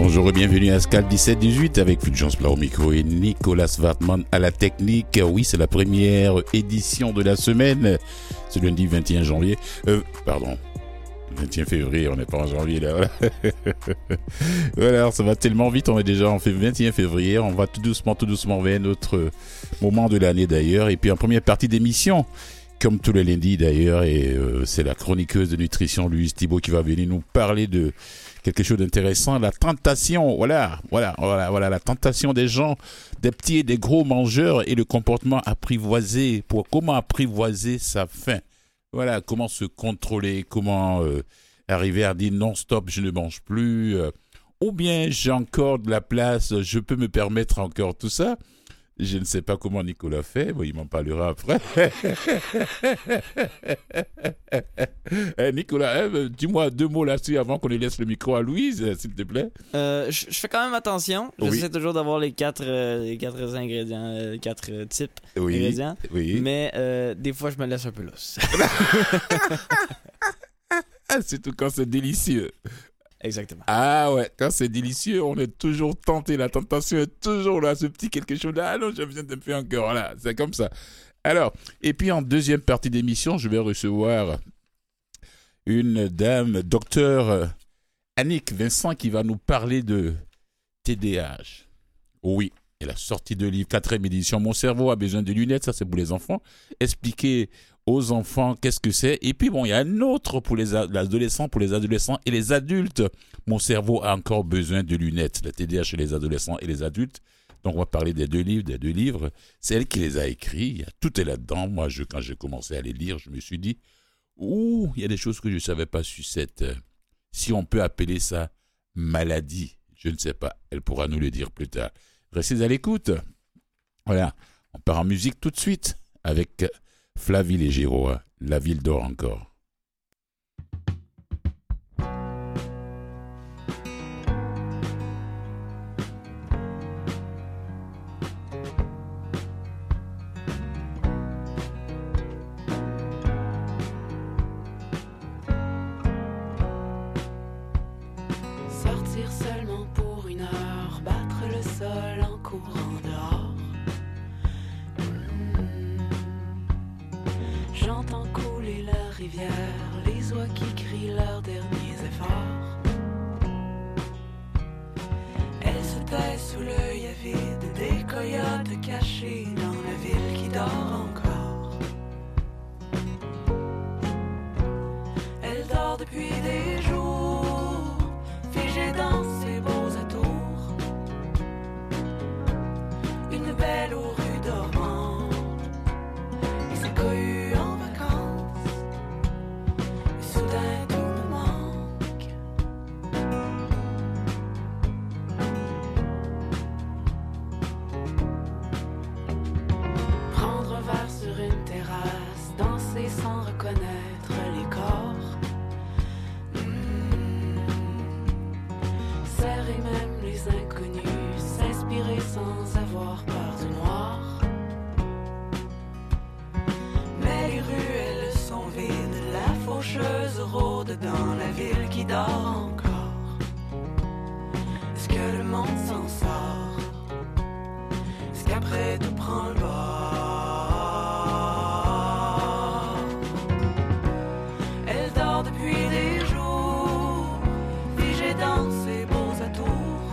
Bonjour et bienvenue à Scal 17-18 avec Fulgence Plat au micro et Nicolas Wartman à la technique. Oui, c'est la première édition de la semaine. C'est lundi 21 janvier. 21 février, on n'est pas en janvier là. Voilà, ça va tellement vite, on est déjà en 21 février. On va tout doucement vers notre moment de l'année d'ailleurs. Et puis en première partie d'émission, comme tous les lundis d'ailleurs, et c'est la chroniqueuse de nutrition Louise Thibault qui va venir nous parler de quelque chose d'intéressant, la tentation, voilà, la tentation des gens, des petits et des gros mangeurs et le comportement apprivoisé, comment apprivoiser sa faim. Voilà, comment se contrôler, comment arriver à dire non, stop, je ne mange plus, ou bien j'ai encore de la place, je peux me permettre encore tout ça. Je ne sais pas comment Nicolas fait, bon, il m'en parlera après. Nicolas, dis-moi deux mots là-dessus avant qu'on lui laisse le micro à Louise, s'il te plaît. Je fais quand même attention. J'essaie toujours d'avoir les quatre ingrédients, quatre types d'ingrédients. Oui. Mais des fois, je me laisse un peu lousse. Surtout quand c'est délicieux. Exactement. Ah ouais, quand c'est délicieux, on est toujours tenté. La tentation est toujours là, ce petit quelque chose là. Ah non, j'ai besoin de me faire encore. Voilà, c'est comme ça. Alors, et puis en deuxième partie d'émission, je vais recevoir une dame, docteur Annick Vincent, qui va nous parler de TDAH. Oui, elle a sorti de livre, 4e édition. Mon cerveau a besoin de lunettes, ça c'est pour les enfants. Expliquer aux enfants qu'est-ce que c'est. Et puis bon, il y a un autre pour les adolescents et les adultes. Mon cerveau a encore besoin de lunettes. La TDAH chez les adolescents et les adultes. Donc on va parler des deux livres. C'est elle qui les a écrits. Tout est là-dedans. Moi, quand j'ai commencé à les lire, je me suis dit, il y a des choses que je ne savais pas sur cette, si on peut appeler ça maladie. Je ne sais pas. Elle pourra nous le dire plus tard. Restez à l'écoute. Voilà. On part en musique tout de suite avec Flavie Légero, La Ville d'Or encore. Sortir seulement pour une heure, battre le sol en courant dehors. J'entends couler la rivière, les oies qui crient leurs derniers efforts. Elle se tait sous l'œil avide des coyotes cachés dans la ville qui dort encore. Elle dort depuis des jours, figée dans ses beaux atours. Une belle aux rues dormantes et ses cohues en vacances. Et soudain tout me manque. Prendre un verre sur une terrasse, danser sans reconnaître les corps. Serrer même les inconnus, s'inspirer sans avoir peur du noir. Mais les ruelles sont vides, la faucheuse rôde dans la ville qui dort encore. Est-ce que le monde s'en sort? Est-ce qu'après tout prend le bord? Elle dort depuis des jours, figée dans ses beaux atours.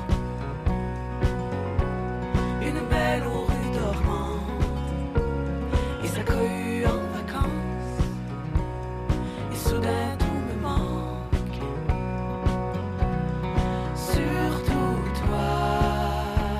Une belle aux rues dormantes et sa cohue en vacances. Et soudain tout me manque. Surtout toi.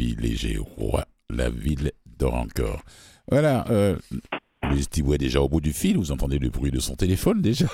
Roi, la ville dort encore. Voilà, Louise Thibault est déjà au bout du fil, vous entendez le bruit de son téléphone déjà.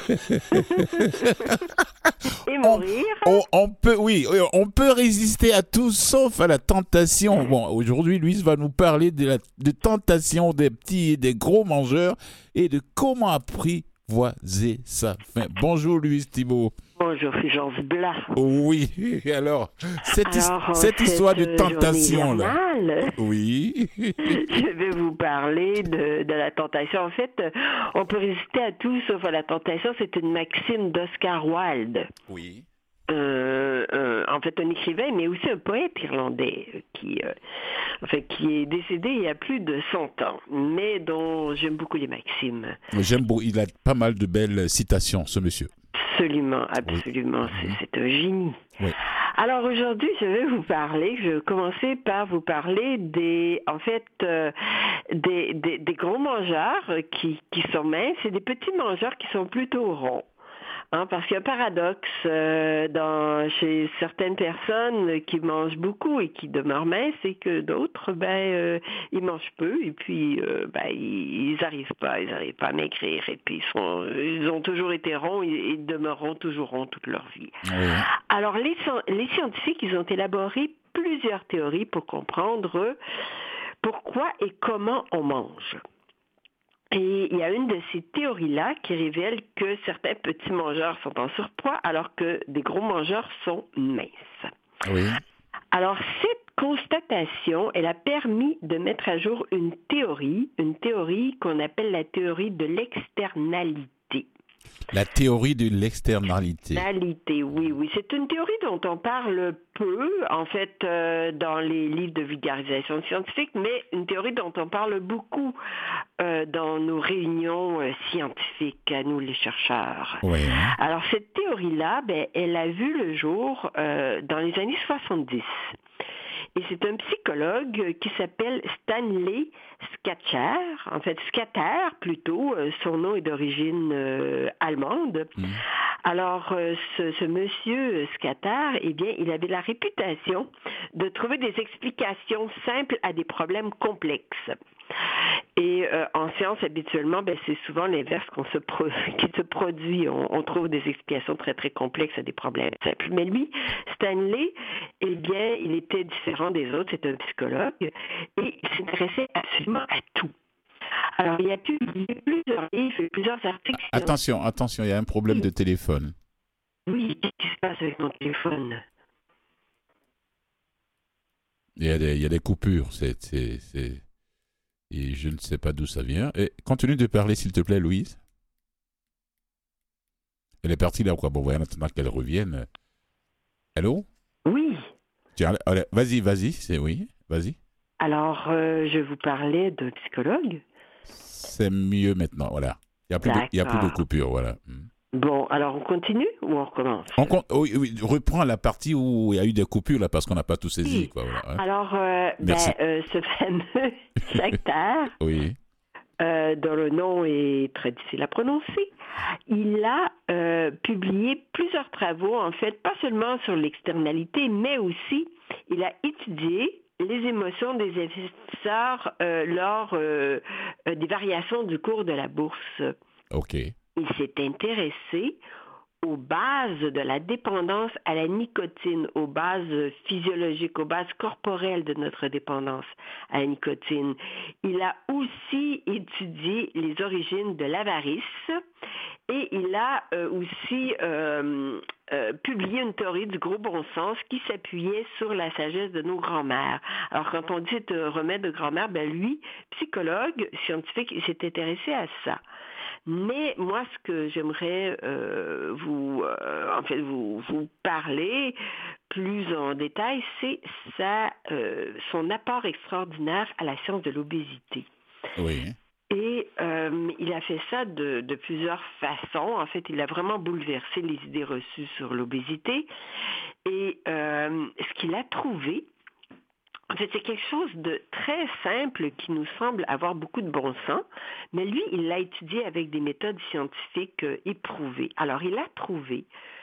Et mourir. On peut résister à tout sauf à la tentation. Bon, aujourd'hui, Louise va nous parler de tentation des petits et des gros mangeurs et de comment apprivoiser sa faim. Bonjour Louise Thibault. Bonjour, c'est Georges Blas. Oui, alors, cette histoire de tentation là. Oui. Je vais vous parler de la tentation. En fait, on peut résister à tout sauf à la tentation. C'est une maxime d'Oscar Wilde. Oui. En fait, un écrivain, mais aussi un poète irlandais qui est décédé il y a plus de 100 ans, mais dont j'aime beaucoup les maximes. J'aime beaucoup. Il a pas mal de belles citations, ce monsieur. Absolument. Oui. C'est un génie. Oui. Alors aujourd'hui, je vais commencer par vous parler des gros mangeurs qui sont minces et des petits mangeurs qui sont plutôt ronds. Parce qu'il y a un paradoxe chez certaines personnes qui mangent beaucoup et qui demeurent minces, et que d'autres, ils mangent peu et puis ils n'arrivent pas à maigrir, et puis ils ont toujours été ronds et ils demeureront toujours ronds toute leur vie. Oui. Alors les scientifiques, ils ont élaboré plusieurs théories pour comprendre pourquoi et comment on mange. Et il y a une de ces théories-là qui révèle que certains petits mangeurs sont en surpoids alors que des gros mangeurs sont minces. Oui. Alors, cette constatation, elle a permis de mettre à jour une théorie qu'on appelle la théorie de l'externalité. La théorie de l'externalité. Oui. C'est une théorie dont on parle peu, en fait, dans les livres de vulgarisation scientifique, mais une théorie dont on parle beaucoup dans nos réunions scientifiques, à nous les chercheurs. Oui. Alors, cette théorie-là, elle a vu le jour dans les années 70. Et c'est un psychologue qui s'appelle Stanley Schachter, Schachter plutôt, son nom est d'origine allemande. Alors, ce monsieur Schachter, il avait la réputation de trouver des explications simples à des problèmes complexes. Et en science, habituellement, c'est souvent l'inverse qui se produit. On trouve des explications très, très complexes à des problèmes simples. Mais lui, Stanley, il était différent des autres. C'est un psychologue et il s'intéressait absolument à tout. Alors, il a publié plusieurs livres et plusieurs articles. Attention, il y a un problème de téléphone. Oui, qu'est-ce qui se passe avec mon téléphone? Il y a des coupures. Et je ne sais pas d'où ça vient. Et continue de parler, s'il te plaît, Louise. Elle est partie là, quoi. Bon, voyons, maintenant qu'elle revienne. Allô? Oui. Tiens, allez, vas-y, vas-y. Alors, je vous parlais d'un psychologue. C'est mieux maintenant, voilà. Il n'y a plus de coupure, voilà. Bon, alors on continue ou on recommence? Oui, reprends la partie où il y a eu des coupures, là, parce qu'on n'a pas tout saisi. Quoi, voilà, hein. Alors, ce fameux Schachter, oui. Dont le nom est très difficile à prononcer, il a publié plusieurs travaux, en fait, pas seulement sur l'externalité, mais aussi, il a étudié les émotions des investisseurs lors des variations du cours de la bourse. OK. Il s'est intéressé aux bases de la dépendance à la nicotine, aux bases physiologiques, aux bases corporelles de notre dépendance à la nicotine. Il a aussi étudié les origines de l'avarice et il a aussi publié une théorie du gros bon sens qui s'appuyait sur la sagesse de nos grands-mères. Alors, quand on dit c'est un remède de grand-mère, lui, psychologue, scientifique, il s'est intéressé à ça. Mais moi, ce que j'aimerais vous parler plus en détail, c'est son apport extraordinaire à la science de l'obésité. Oui. Et il a fait ça de plusieurs façons. En fait, il a vraiment bouleversé les idées reçues sur l'obésité. Et ce qu'il a trouvé, en fait, c'est quelque chose de très simple qui nous semble avoir beaucoup de bon sens, mais lui, il l'a étudié avec des méthodes scientifiques éprouvées. Alors, il a trouvé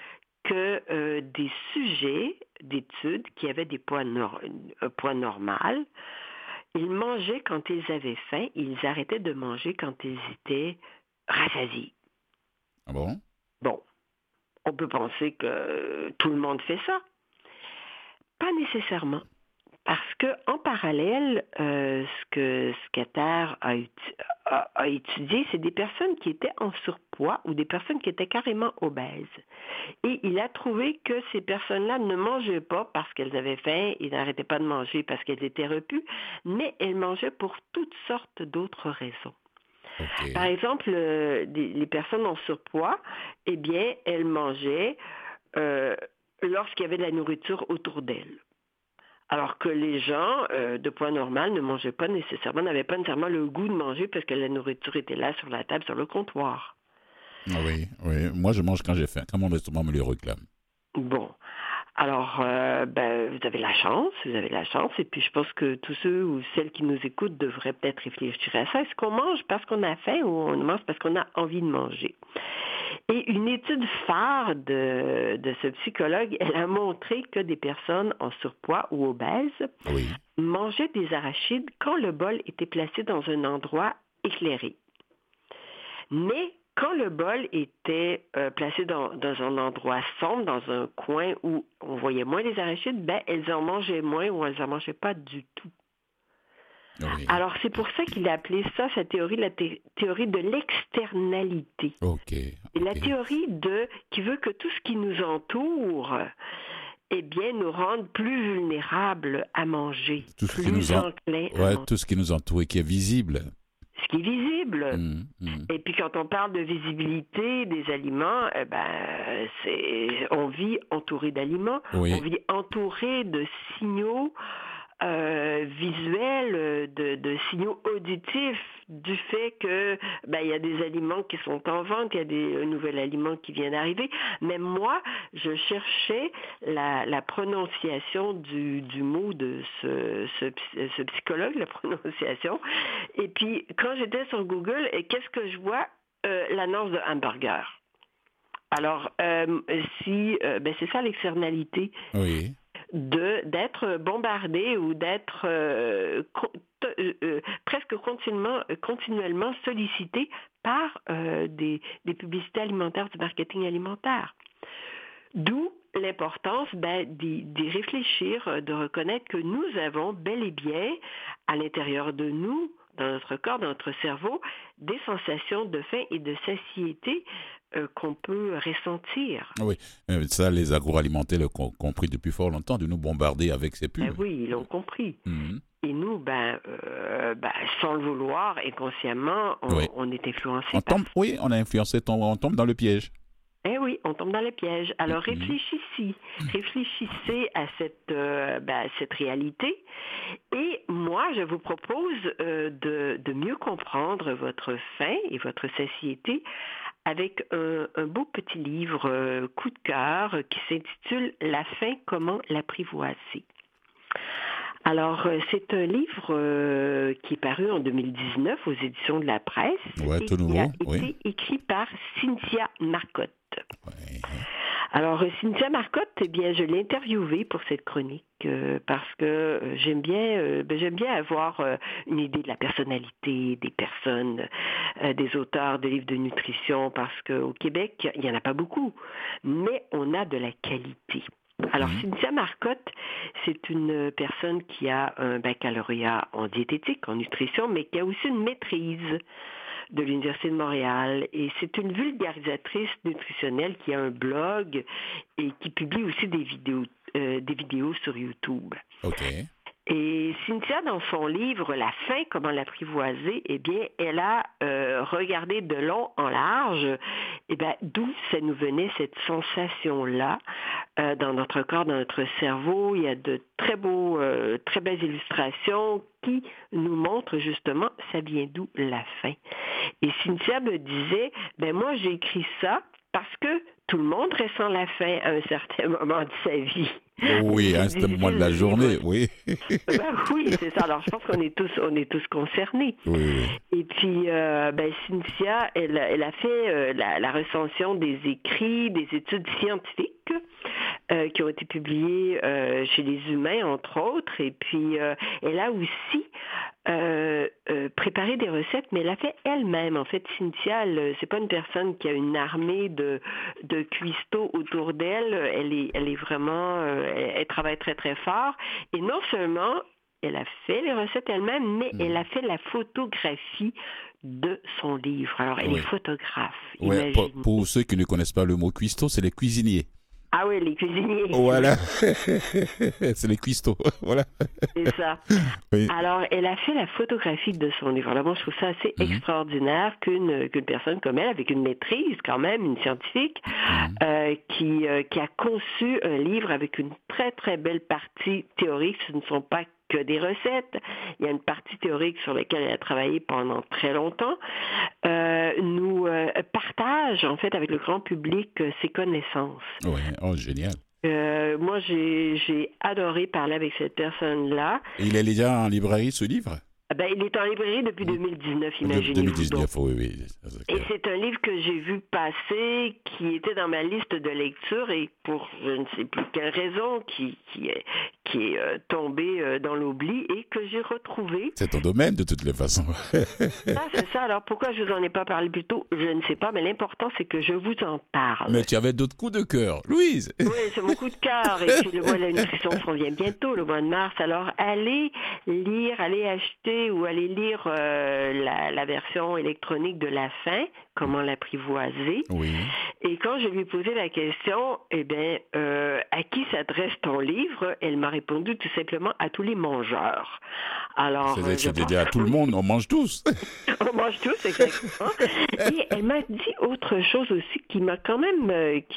que des sujets d'études qui avaient un poids normal, ils mangeaient quand ils avaient faim, ils arrêtaient de manger quand ils étaient rassasiés. Ah bon? Bon, on peut penser que tout le monde fait ça. Pas nécessairement. Parce qu'en parallèle, ce que Scatter a étudié, c'est des personnes qui étaient en surpoids ou des personnes qui étaient carrément obèses. Et il a trouvé que ces personnes-là ne mangeaient pas parce qu'elles avaient faim, ils n'arrêtaient pas de manger parce qu'elles étaient repues, mais elles mangeaient pour toutes sortes d'autres raisons. Okay. Par exemple, les personnes en surpoids, eh bien, elles mangeaient lorsqu'il y avait de la nourriture autour d'elles. Alors que les gens de poids normal ne mangeaient pas nécessairement, n'avaient pas nécessairement le goût de manger parce que la nourriture était là sur la table, sur le comptoir. Oui. Moi, je mange quand j'ai faim, quand mon estomac me le réclame. Bon. Alors, vous avez la chance, et puis je pense que tous ceux ou celles qui nous écoutent devraient peut-être réfléchir à ça. Est-ce qu'on mange parce qu'on a faim ou on mange parce qu'on a envie de manger? Et une étude phare de ce psychologue, elle a montré que des personnes en surpoids ou obèses mangeaient des arachides quand le bol était placé dans un endroit éclairé. Mais quand le bol était placé dans un endroit sombre, dans un coin où on voyait moins les arachides, elles en mangeaient moins ou elles n'en mangeaient pas du tout. Oui. Alors, c'est pour ça qu'il a appelé ça, sa théorie, la théorie de l'externalité. Okay. Et la théorie qui veut que tout ce qui nous entoure, eh bien, nous rende plus vulnérables à manger, tout ce plus enclins à manger. Tout ce qui nous entoure et qui est visible. Ce qui est visible. Et puis, quand on parle de visibilité des aliments, on vit entouré d'aliments, on vit entouré de signaux visuels, de signaux auditifs du fait que il y a des aliments qui sont en vente, il y a des nouveaux aliments qui viennent d'arriver. Mais moi, je cherchais la prononciation du mot de ce psychologue, la prononciation. Et puis, quand j'étais sur Google, qu'est-ce que je vois? L'annonce de hamburger. Alors, c'est ça l'externalité. Oui. D'être bombardé ou d'être presque continuellement sollicité par des publicités alimentaires, du marketing alimentaire. D'où l'importance d'y réfléchir, de reconnaître que nous avons bel et bien à l'intérieur de nous, dans notre corps, dans notre cerveau, des sensations de faim et de satiété qu'on peut ressentir. Oui, ça, les agroalimentaires l'ont compris depuis fort longtemps, de nous bombarder avec ces pubs. Oui, ils l'ont compris. Et nous, sans le vouloir, inconsciemment, on est influencé par ça. Oui, on a influencé, on tombe dans le piège. Oui, on tombe dans le piège. Alors réfléchissez à cette réalité. Et moi, je vous propose de mieux comprendre votre faim et votre satiété avec un beau petit livre coup de cœur qui s'intitule « La faim, comment l'apprivoiser ». Alors, c'est un livre qui est paru en 2019 aux éditions de la Presse. Tout nouveau. Il a été écrit par Cynthia Marcotte. Oui. Alors, Cynthia Marcotte, je l'ai interviewée pour cette chronique parce que j'aime bien avoir une idée de la personnalité des personnes, des auteurs de livres de nutrition, parce qu'au Québec, il n'y en a pas beaucoup, mais on a de la qualité. Alors, Cynthia Marcotte, c'est une personne qui a un baccalauréat en diététique, en nutrition, mais qui a aussi une maîtrise de l'Université de Montréal. Et c'est une vulgarisatrice nutritionnelle qui a un blog et qui publie aussi des vidéos sur YouTube. OK. Et Cynthia, dans son livre « La faim, comment l'apprivoiser », elle a regardé de long en large d'où ça nous venait cette sensation-là dans notre corps, dans notre cerveau. Il y a de très belles illustrations qui nous montrent justement ça vient d'où la faim. Et Cynthia me disait, moi j'ai écrit ça parce que tout le monde ressent la faim à un certain moment de sa vie. Oui, à un certain moment de la journée, oui. Oui, c'est ça. Alors, je pense qu'on est tous concernés. Oui. Et puis, Cynthia, elle a fait la recension des écrits, des études scientifiques qui ont été publiées chez les humains, entre autres. Et puis, elle a aussi préparé des recettes, mais elle a fait elle-même. En fait, Cynthia, c'est pas une personne qui a une armée de cuistots autour d'elle. Elle est vraiment... elle travaille très, très fort. Et non seulement elle a fait les recettes elle-même, mais elle a fait la photographie de son livre. Alors, elle est photographe. Ouais, pour ceux qui ne connaissent pas le mot cuistot, c'est les cuisiniers. Ah oui, les cuisiniers. Voilà. C'est les cuistots. Voilà. C'est ça. Oui. Alors, elle a fait la photographie de son livre. Alors, moi, je trouve ça assez extraordinaire qu'une personne comme elle, avec une maîtrise quand même, une scientifique, qui a conçu un livre avec une très, très belle partie théorique. Ce ne sont pas que des recettes. Il y a une partie théorique sur laquelle elle a travaillé pendant très longtemps. Nous partage, en fait, avec le grand public ses connaissances. Oui, oh, génial. Moi, j'ai adoré parler avec cette personne-là. Et il est déjà en librairie, ce livre? Il est en librairie depuis 2019, imaginez-vous. 2019, oui. Et c'est un livre que j'ai vu passer, qui était dans ma liste de lecture et pour je ne sais plus quelle raison, qui est tombé dans l'oubli et que j'ai retrouvé. C'est ton domaine de toutes les façons. C'est ça. Alors pourquoi je vous en ai pas parlé plus tôt, je ne sais pas, mais l'important c'est que je vous en parle. Mais tu avais d'autres coups de cœur, Louise. Oui, c'est mon coup de cœur. Et puis le mois de la nutrition s'en vient bientôt, le mois de mars. Alors allez lire, allez acheter ou aller lire la version électronique de La faim, comment l'apprivoiser. Oui. Et quand je lui ai posé la question, à qui s'adresse ton livre, elle m'a répondu tout simplement à tous les mangeurs. Alors, c'est-à-dire à tout le monde, on mange tous. On mange tous, exactement. Et elle m'a dit autre chose aussi qui m'a quand même,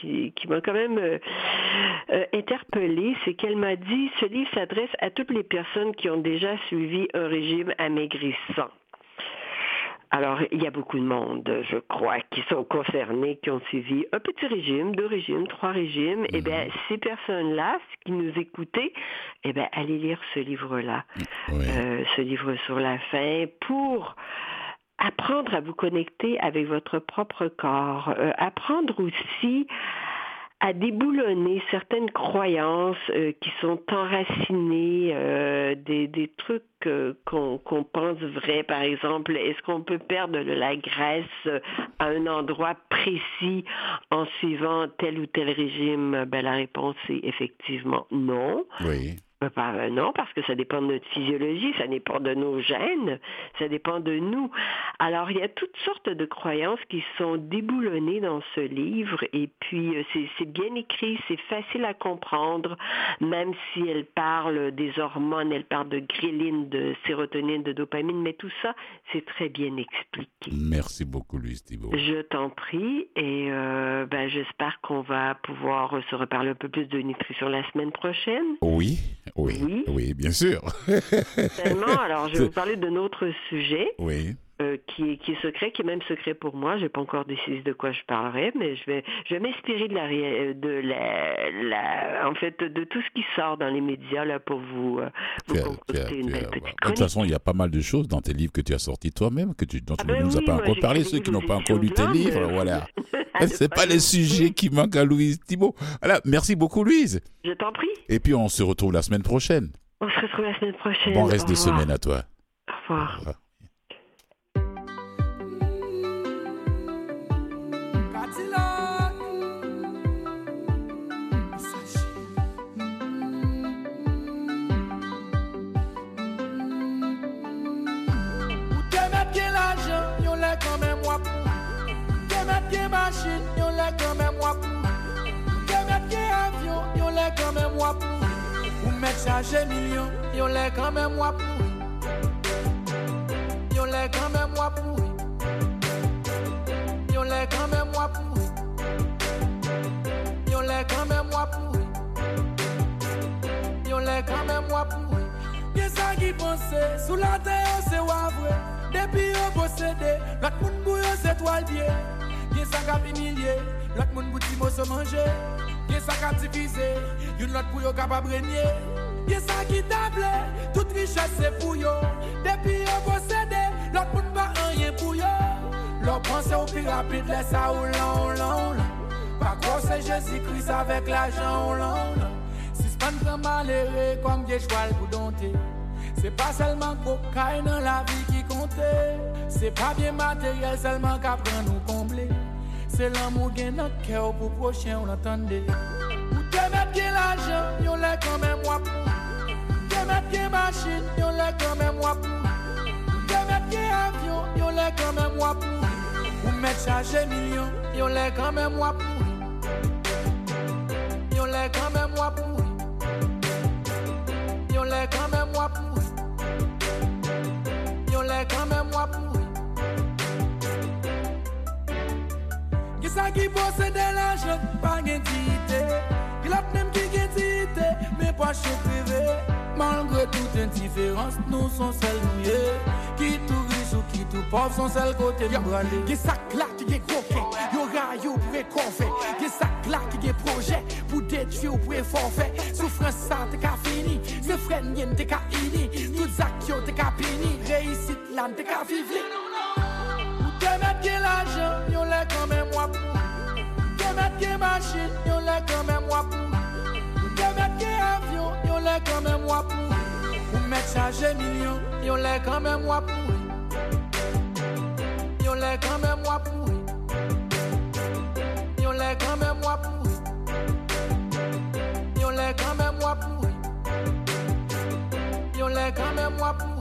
interpellée, c'est qu'elle m'a dit, ce livre s'adresse à toutes les personnes qui ont déjà suivi un régime amaigrissant. Alors, il y a beaucoup de monde, je crois, qui sont concernés, qui ont suivi un petit régime, 2 régimes, 3 régimes. Eh bien, ces personnes-là, qui nous écoutaient, allez lire ce livre-là, ce livre sur la faim, pour apprendre à vous connecter avec votre propre corps, apprendre aussi à déboulonner certaines croyances qui sont enracinées, des trucs qu'on pense vrais. Par exemple, est-ce qu'on peut perdre de la graisse à un endroit précis en suivant tel ou tel régime? La réponse est effectivement non. Oui. Non, parce que ça dépend de notre physiologie, ça dépend de nos gènes, ça dépend de nous. Alors, il y a toutes sortes de croyances qui sont déboulonnées dans ce livre et puis c'est bien écrit, c'est facile à comprendre, même si elle parle des hormones, elle parle de ghrelin, de sérotonine, de dopamine, mais tout ça, c'est très bien expliqué. Merci beaucoup, Louise Thibault. Je t'en prie et j'espère qu'on va pouvoir se reparler un peu plus de nutrition la semaine prochaine. Oui, bien sûr. Tellement. Alors, je vais vous parler d'un autre sujet qui est secret, qui est même secret pour moi. Je n'ai pas encore décidé de quoi je parlerai, mais je vais m'inspirer de tout ce qui sort dans les médias là, pour vous concocter une belle petite chronique. De toute façon, il y a pas mal de choses dans tes livres que tu as sortis toi-même, dont tu ne nous as pas encore parlé. Ceux qui n'ont pas encore lu tes livres, voilà. C'est pas les sujets qui manquent à Louise Thibault. Voilà, merci beaucoup, Louise. Je t'en prie. Et puis, on se retrouve la semaine prochaine. On se retrouve la semaine prochaine. Bon reste de semaine à toi. Au revoir. Au revoir. Machine, yon lè quand même moi pour. Que mettre avion, yon lè quand même moi pour. Ou mettre charger millions, yon lè quand même moi pour. Yon lè quand même moi pour. Yon lè quand même moi pour. Yon lè quand même moi pour. Yon lè quand même moi pour. Qu'est-ce ça qui pense sous la terre c'est wavre. Depuis on possédé, notre monde bouillon c'est toile pied. Qui s'en cap humilié, l'autre moun bouti mot se manger. Y'a ça qu'a divisé, y'une l'autre pour yo capable régner. Y'a ça qui table, toute richesse c'est pour yo. Depuis yo possédé, l'autre moun pas rien pour yo. Leur pensée au plus rapide, laisse ça ou long. Pas quoi c'est Jésus-Christ avec l'argent ou long. Si c'est pas un malheureux comme des chouals pour dompter. C'est pas seulement cocaïne dans la vie qui compte. C'est pas bien matériel seulement qu'après nous combler. C'est l'amour qui est notre cœur pour prochain, on l'entendait. Ou te mettre qui l'argent, y'on l'est quand même moi pour. Te mettre qui machine, y'on l'est quand même moi pour. Te mettre qui avion, y'on l'est quand même moi pour. Ou mettre charger millions, y'on l'est quand même moi pour. Y'on l'est quand même moi pour. Y'on l'est quand même moi pour. Y'on l'est quand même moi pour. Qui ça qui possède l'argent, pas d'identité. Qui l'a même qui d'identité, mais pas chez privé. Malgré toute indifférence, nous sommes seuls mouillés. Qui tout riche ou qui tout pauvre sont seuls côté de brûlé. Qui ça là qui est gros fait, yo rayo pour réconfait. Qui ça là qui est projet, pour détruire ou pour forfait. Souffrance ça t'es qu'à fini, c'est frère n'yen t'es qu'à ini. Toutes actions t'es qu'à pini, réussite là t'es qu'à vivre. Te mettre qui l'argent, y'on l'est quand même moi pour. Te mettre qui machine, y'on l'est quand même moi pour. Te mettre qui avion, y'on l'est quand même moi pour. Ou mettre charger millions, y'on l'est quand même moi pour. Y'on l'est quand même moi pour. Y'on l'est quand même moi pour. Y'on l'est quand même moi pour. Y'on l'est quand même moi pour.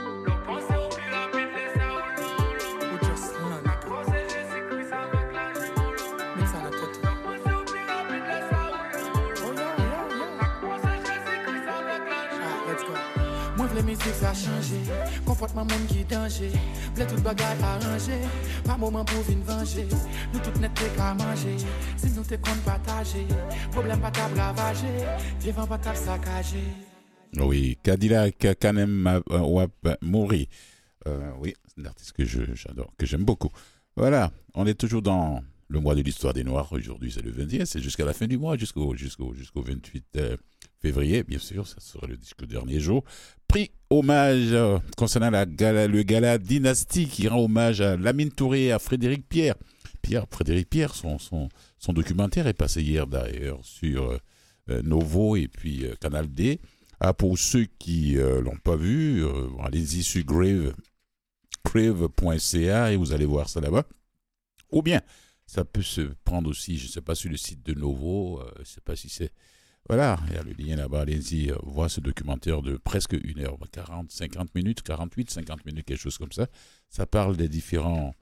La musique ça a changé, comportement monde qui danger, blé tout bagaille arrangé, pas moment pour venir venger, nous tout net qu'à manger, si nous te compte partager, problème pas t'a ravager, vivant pas t'a saccager. Oui, Cadillac Kanem Wap Mouri. Oui, c'est un artiste que j'adore, que j'aime beaucoup. Voilà, on est toujours dans le mois de l'histoire des Noirs. Aujourd'hui, c'est le 20e, c'est jusqu'à la fin du mois, jusqu'au 28 février, bien sûr, ça sera le dernier jour. Prix hommage concernant le gala Dynastie qui rend hommage à Lamine Touré et à Frédéric Pierre. Frédéric Pierre, son documentaire est passé hier d'ailleurs sur Novo et puis Canal D. Pour ceux qui l'ont pas vu, allez-y sur crave.ca et vous allez voir ça là-bas. Ou bien, ça peut se prendre aussi, je ne sais pas, sur le site de Novo, je ne sais pas si c'est... Voilà, il y a le lien là-bas, allez-y, voir ce documentaire de presque 1h40, 50 minutes, 48, 50 minutes, quelque chose comme ça. Ça parle des différents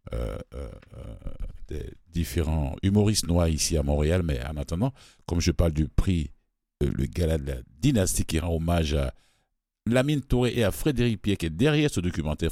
humoristes noirs ici à Montréal, mais en attendant, comme je parle du prix, le gala de la Dynastie qui rend hommage à Lamine Touré et à Frédéric Pierre, qui est derrière ce documentaire,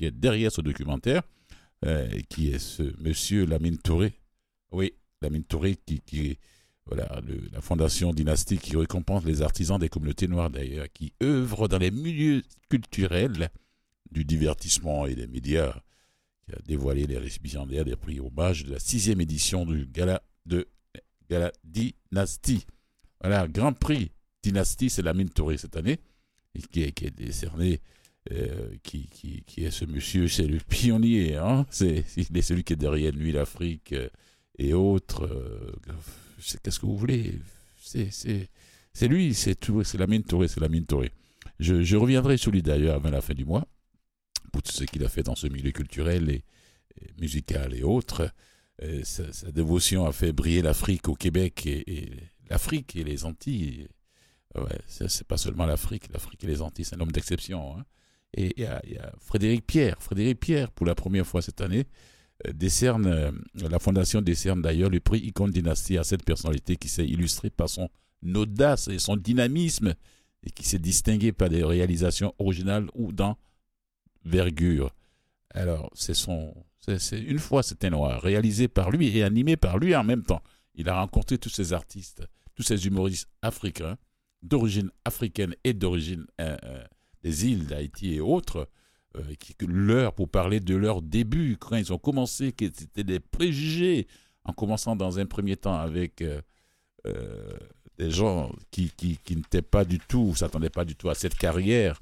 qui est ce monsieur Lamine Touré. Oui, Lamine Touré qui voilà, la fondation Dynastie qui récompense les artisans des communautés noires d'ailleurs, qui œuvrent dans les milieux culturels, du divertissement et des médias, qui a dévoilé les récipiendaires des prix hommage de la 6e édition du gala Dynastie. Voilà, Grand Prix Dynastie, c'est Lamine Touré cette année, et qui est décerné, qui est ce monsieur, c'est le pionnier, hein, il est celui qui est derrière Nuit l'Afrique et autres. Qu'est-ce que vous voulez, c'est lui, c'est tout, c'est Lamine Touré. Je reviendrai sur lui d'ailleurs avant la fin du mois, pour tout ce qu'il a fait dans ce milieu culturel et musical et autres. Sa dévotion a fait briller l'Afrique au Québec et l'Afrique et les Antilles. Ouais, c'est pas seulement l'Afrique et les Antilles, c'est un homme d'exception. Hein. Et il y a Frédéric Pierre, pour la première fois cette année, la Fondation décerne d'ailleurs le prix Icône Dynastie à cette personnalité qui s'est illustrée par son audace et son dynamisme et qui s'est distinguée par des réalisations originales ou d'envergure. Alors, c'est une fois c'est un noir, réalisé par lui et animé par lui en même temps. Il a rencontré tous ces artistes, tous ces humoristes africains, d'origine africaine et d'origine des îles d'Haïti et autres, pour parler de leur début, quand ils ont commencé, qui étaient des préjugés en commençant dans un premier temps avec des gens qui n'étaient pas du tout, s'attendaient pas du tout à cette carrière.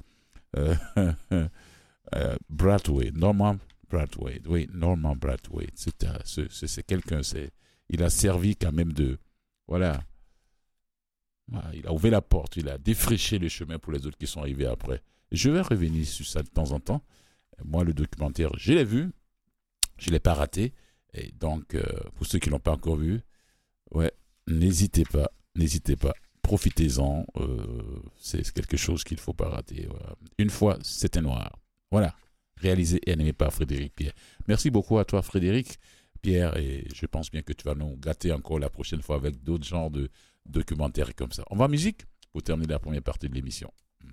Norman Brathwaite, c'est quelqu'un, il a servi quand même de, voilà, il a ouvert la porte, il a défriché le chemin pour les autres qui sont arrivés après. Je vais revenir sur ça de temps en temps. Moi, le documentaire, je l'ai vu, je ne l'ai pas raté, et donc, pour ceux qui ne l'ont pas encore vu, ouais, n'hésitez pas, profitez-en, c'est quelque chose qu'il ne faut pas rater. Voilà. Une fois, c'était noir. Voilà, réalisé et animé par Frédéric Pierre. Merci beaucoup à toi, Frédéric Pierre, et je pense bien que tu vas nous gâter encore la prochaine fois avec d'autres genres de documentaires comme ça. On va en musique pour terminer la première partie de l'émission.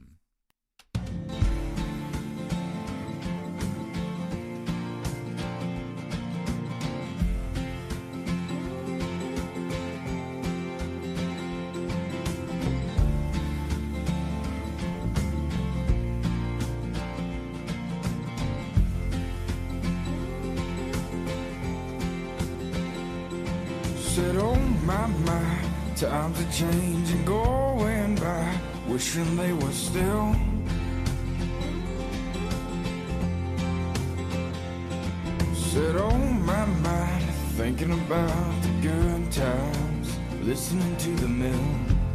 Said, oh my, times are changing, going by, wishing they were still. Said, oh my, thinking about the good times, listening to the mill.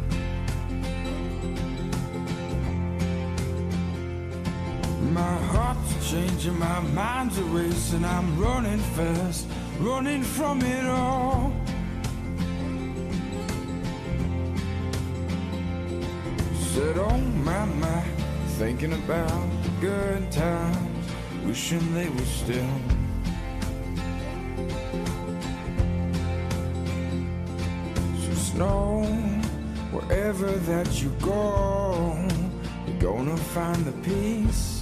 My heart's changing, my mind's erasing, I'm running fast, running from it all. Said, oh my, thinking about the good times, wishing they were still. Just know, wherever that you go, you're gonna find the peace.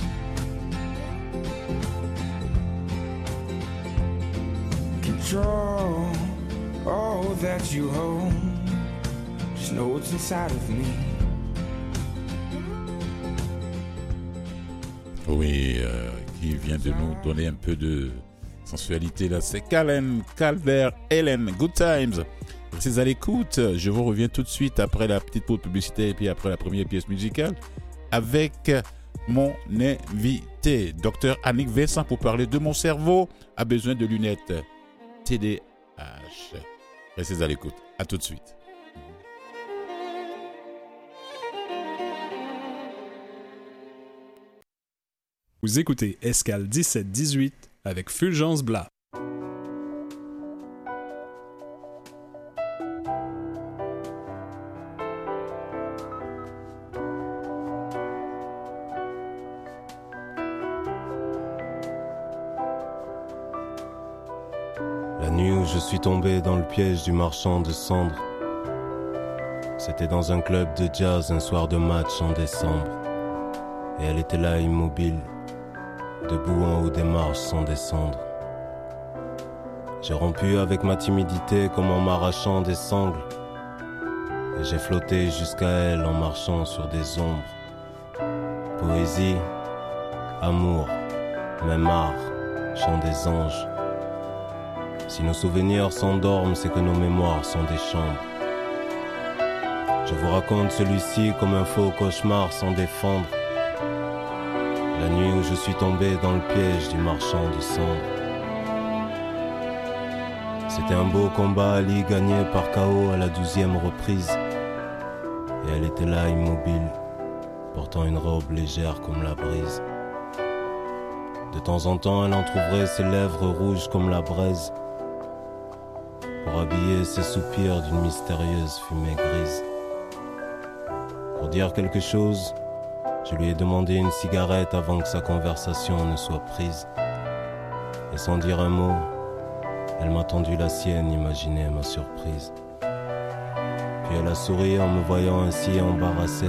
Control all that you hold, just know it's inside of me. Oui, qui vient de nous donner un peu de sensualité là, c'est Calvert Helen, Good Times. Restez à l'écoute, je vous reviens tout de suite après la petite pause publicitaire et puis après la première pièce musicale avec mon invité, Dr Annick Vincent, pour parler de Mon cerveau a besoin de lunettes TDAH. Restez à l'écoute, à tout de suite. Vous écoutez Escale 17-18 avec Fulgence Blas. La nuit où je suis tombé dans le piège du marchand de cendres, c'était dans un club de jazz un soir de match en décembre. Et elle était là immobile, debout en haut des marches sans descendre. J'ai rompu avec ma timidité comme en m'arrachant des sangles, et j'ai flotté jusqu'à elle en marchant sur des ombres. Poésie, amour, même art, chant des anges. Si nos souvenirs s'endorment, c'est que nos mémoires sont des chambres. Je vous raconte celui-ci comme un faux cauchemar sans défendre. La nuit où je suis tombé dans le piège du marchand de cendres. C'était un beau combat, Ali gagné par KO à la 12e reprise. Et elle était là immobile, portant une robe légère comme la brise. De temps en temps, elle entr'ouvrait ses lèvres rouges comme la braise, pour habiller ses soupirs d'une mystérieuse fumée grise. Pour dire quelque chose, je lui ai demandé une cigarette avant que sa conversation ne soit prise. Et sans dire un mot, elle m'a tendu la sienne, imaginez ma surprise. Puis elle a souri en me voyant ainsi embarrassé.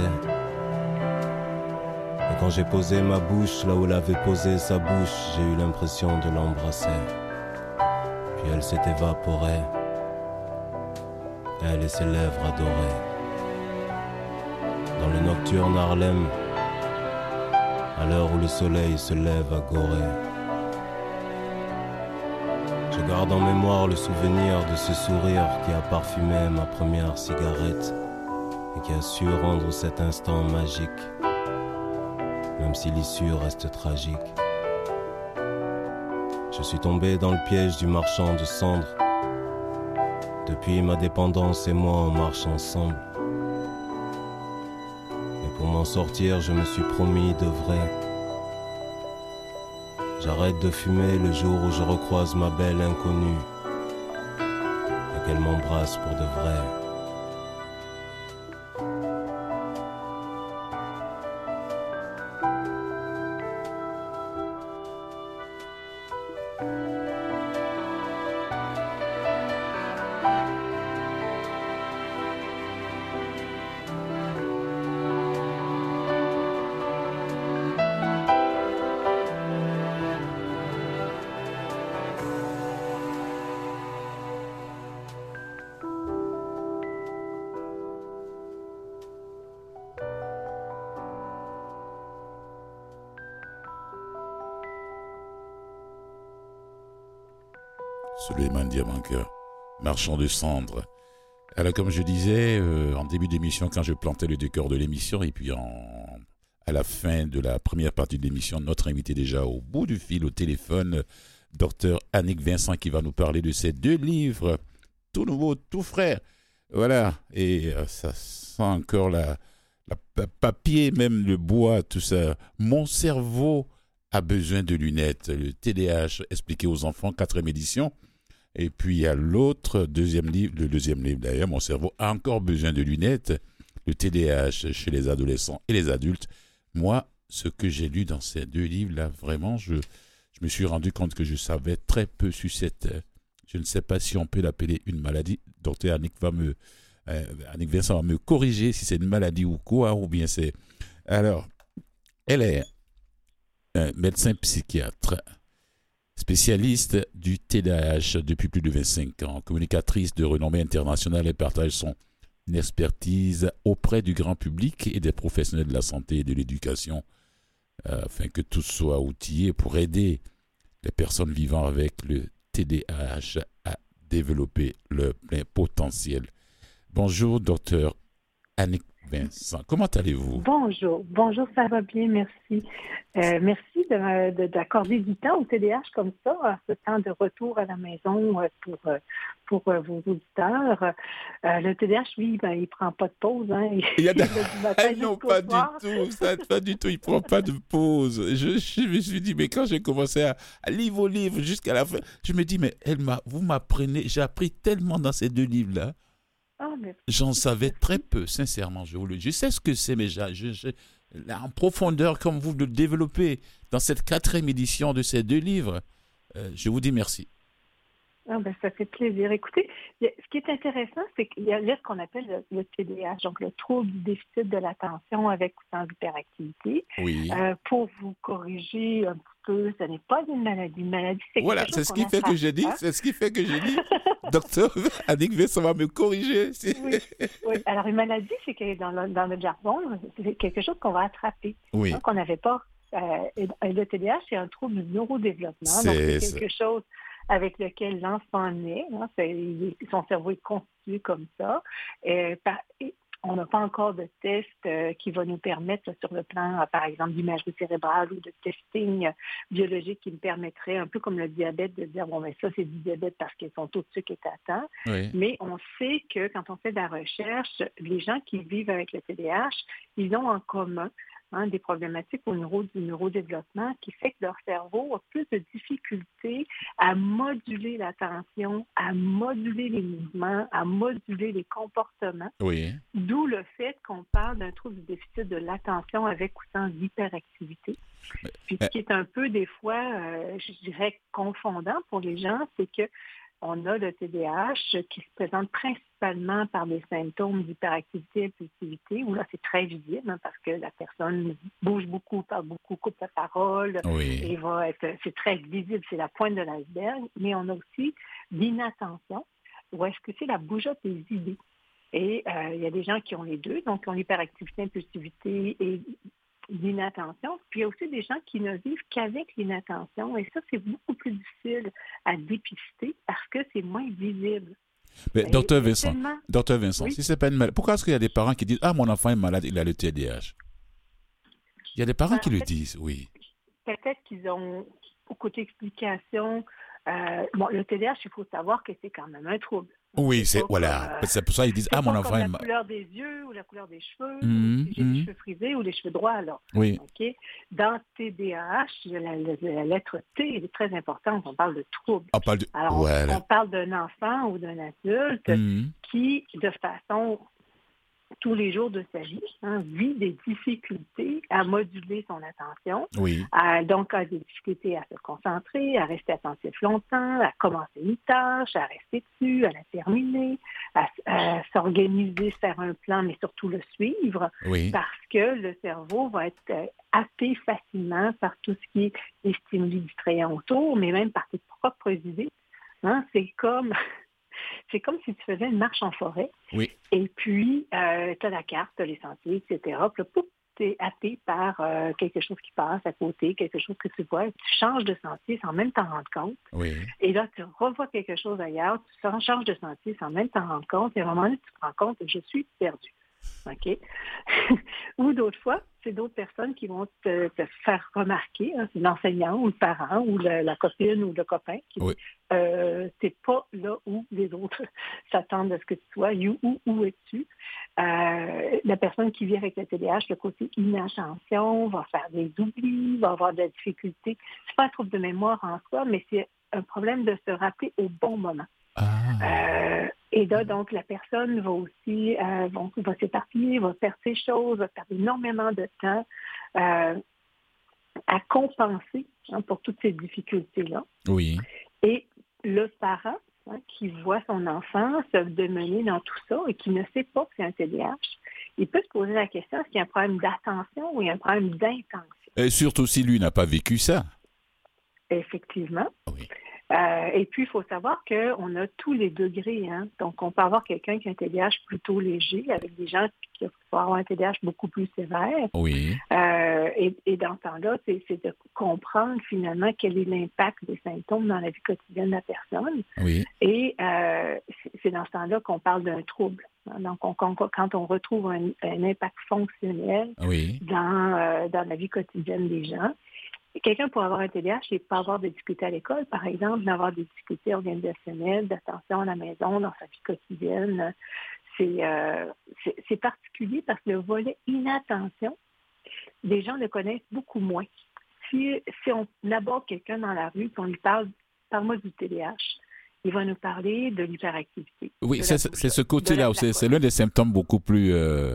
Et quand j'ai posé ma bouche là où elle avait posé sa bouche, j'ai eu l'impression de l'embrasser. Puis elle s'est évaporée, elle et ses lèvres adorées. Dans le nocturne Harlem, à l'heure où le soleil se lève à Gorée. Je garde en mémoire le souvenir de ce sourire qui a parfumé ma première cigarette et qui a su rendre cet instant magique, même si l'issue reste tragique. Je suis tombé dans le piège du marchand de cendres. Depuis ma dépendance et moi on marche ensemble. Et pour m'en sortir, je me suis promis de vrai. J'arrête de fumer le jour où je recroise ma belle inconnue et qu'elle m'embrasse pour de vrai. Souleymane Diamanka, marchand de cendres. Alors, comme je disais, en début d'émission, quand je plantais le décor de l'émission, et puis à la fin de la première partie de l'émission, notre invité déjà au bout du fil, au téléphone, Dr Annick Vincent, qui va nous parler de ces 2 livres, tout nouveau, tout frais. Voilà, et ça sent encore la papier, même le bois, tout ça. Mon cerveau a besoin de lunettes, le TDAH expliqué aux enfants, 4e édition. Et puis il y a l'autre, deuxième livre d'ailleurs, Mon cerveau a encore besoin de lunettes, le TDAH chez les adolescents et les adultes. Moi, ce que j'ai lu dans ces 2 livres-là, vraiment, je me suis rendu compte que je savais très peu sur cette... Je ne sais pas si on peut l'appeler une maladie. Docteur Annick Vincent va me corriger si c'est une maladie ou quoi, ou bien c'est... Alors, elle est un médecin psychiatre, spécialiste du TDAH depuis plus de 25 ans, communicatrice de renommée internationale et partage son expertise auprès du grand public et des professionnels de la santé et de l'éducation afin que tous soient outillés pour aider les personnes vivant avec le TDAH à développer leur plein potentiel. Bonjour, docteur Annick Vincent. Comment allez-vous? Bonjour, ça va bien, merci. Merci d'accorder du temps au TDAH comme ça, ce temps de retour à la maison pour vos auditeurs. Le TDAH, lui, il ne prend pas de pause. Hein. Non, pas du tout, il ne prend pas de pause. Je me suis dit, mais quand j'ai commencé à lire vos livres jusqu'à la fin, je me dis, mais vous m'apprenez, j'ai appris tellement dans ces 2 livres-là. J'en savais très peu, sincèrement. Je sais ce que c'est, mais en profondeur, comme vous le développez dans cette 4e édition de ces 2 livres, je vous dis merci. Ça fait plaisir. Écoutez, ce qui est intéressant, c'est qu'il y a ce qu'on appelle le TDAH, donc le trouble du déficit de l'attention avec ou sans hyperactivité. Oui. Pour vous corriger un petit peu, ce n'est pas une maladie. Une maladie, c'est voilà, c'est ce qui fait que j'ai dit. C'est ce qui fait que j'ai dit. Docteur Annick Vincent va me corriger. Oui. Alors, une maladie, c'est que dans le jargon, c'est quelque chose qu'on va attraper, qu'on n'avait pas. Et le TDAH, c'est un trouble du neurodéveloppement. Donc, c'est quelque chose avec lequel l'enfant naît. Hein, son cerveau est constitué comme ça. On n'a pas encore de test qui va nous permettre, sur le plan, par exemple, d'imagerie cérébrale ou de testing biologique qui nous permettrait, un peu comme le diabète, de dire, ça, c'est du diabète parce que son taux de sucre est atteint. Oui. Mais on sait que quand on fait de la recherche, les gens qui vivent avec le TDAH, ils ont en commun des problématiques au niveau du neurodéveloppement qui fait que leur cerveau a plus de difficultés à moduler l'attention, à moduler les mouvements, à moduler les comportements. Oui. D'où le fait qu'on parle d'un trouble du déficit de l'attention avec ou sans hyperactivité. Puis ce qui est un peu des fois, je dirais, confondant pour les gens, c'est que on a le TDAH qui se présente principalement par des symptômes d'hyperactivité et impulsivité, où là, c'est très visible parce que la personne bouge beaucoup, parle beaucoup, coupe la parole, et c'est très visible, c'est la pointe de l'iceberg. Mais on a aussi l'inattention, ou est-ce que c'est la bougeotte des idées? Et il y a des gens qui ont les deux, donc qui ont l'hyperactivité, impulsivité et l'inattention. Puis il y a aussi des gens qui ne vivent qu'avec l'inattention. Et ça, c'est beaucoup plus difficile à dépister parce que c'est moins visible. Mais Docteur Vincent, oui? si c'est pas une maladie, pourquoi est-ce qu'il y a des parents qui disent « Ah, mon enfant est malade, il a le TDAH » Il y a des parents qui le disent, oui. Peut-être qu'ils ont beaucoup d'explications. Le TDAH, il faut savoir que c'est quand même un trouble. Oui, c'est pour ça qu'ils disent « Ah, mon enfant est malade. » la couleur des yeux ou la couleur des cheveux, si j'ai les cheveux frisés ou les cheveux droits, alors. Oui. Okay? Dans TDAH, la lettre T est très importante. On parle de trouble. On parle d'un enfant ou d'un adulte qui, de façon tous les jours de sa vie, vit des difficultés à moduler son attention. Oui. Donc, a des difficultés à se concentrer, à rester attentif longtemps, à commencer une tâche, à rester dessus, à la terminer, à s'organiser, faire un plan, mais surtout le suivre, parce que le cerveau va être happé facilement par tout ce qui est les stimuli distrayants autour, mais même par tes propres idées. C'est comme si tu faisais une marche en forêt. Oui. Et puis, tu as la carte, tu as les sentiers, etc. Puis là, tu es happé par quelque chose qui passe à côté, quelque chose que tu vois. Tu changes de sentier sans même t'en rendre compte. Oui. Et là, tu revois quelque chose ailleurs, tu changes de sentier sans même t'en rendre compte. Et à un moment donné, tu te rends compte que je suis perdu. OK? Ou d'autres fois, c'est d'autres personnes qui vont te faire remarquer, c'est l'enseignant ou le parent ou la copine ou le copain qui dit t'es pas là où les autres s'attendent à ce que tu sois. Où es-tu? La personne qui vit avec le TDAH, le côté inattention, va faire des oublis, va avoir de la difficulté. C'est pas un trouble de mémoire en soi, mais c'est un problème de se rappeler au bon moment. Et là, donc, la personne va aussi va s'éparpiller, va faire ses choses, va perdre énormément de temps à compenser pour toutes ces difficultés-là. Oui. Et le parent qui voit son enfant se démener dans tout ça et qui ne sait pas que c'est un TDAH, il peut se poser la question, est-ce qu'il y a un problème d'attention ou il y a un problème d'intention? Et surtout si lui n'a pas vécu ça. Effectivement. Oui. Et puis, il faut savoir qu'on a tous les degrés. Donc, on peut avoir quelqu'un qui a un TDAH plutôt léger, avec des gens qui vont avoir un TDAH beaucoup plus sévère. Oui. Et dans ce temps-là, c'est de comprendre finalement quel est l'impact des symptômes dans la vie quotidienne de la personne. Oui. Et c'est dans ce temps-là qu'on parle d'un trouble. Donc, quand on retrouve un impact fonctionnel dans la vie quotidienne des gens. Quelqu'un pour avoir un TDAH et pas avoir de difficultés à l'école, par exemple, d'avoir des difficultés organisationnelles, d'attention à la maison, dans sa vie quotidienne, c'est particulier parce que le volet inattention, les gens le connaissent beaucoup moins. Si on aborde quelqu'un dans la rue et qu'on lui parle-moi du TDAH, il va nous parler de l'hyperactivité. Oui, c'est ce côté-là aussi. C'est l'un des symptômes beaucoup plus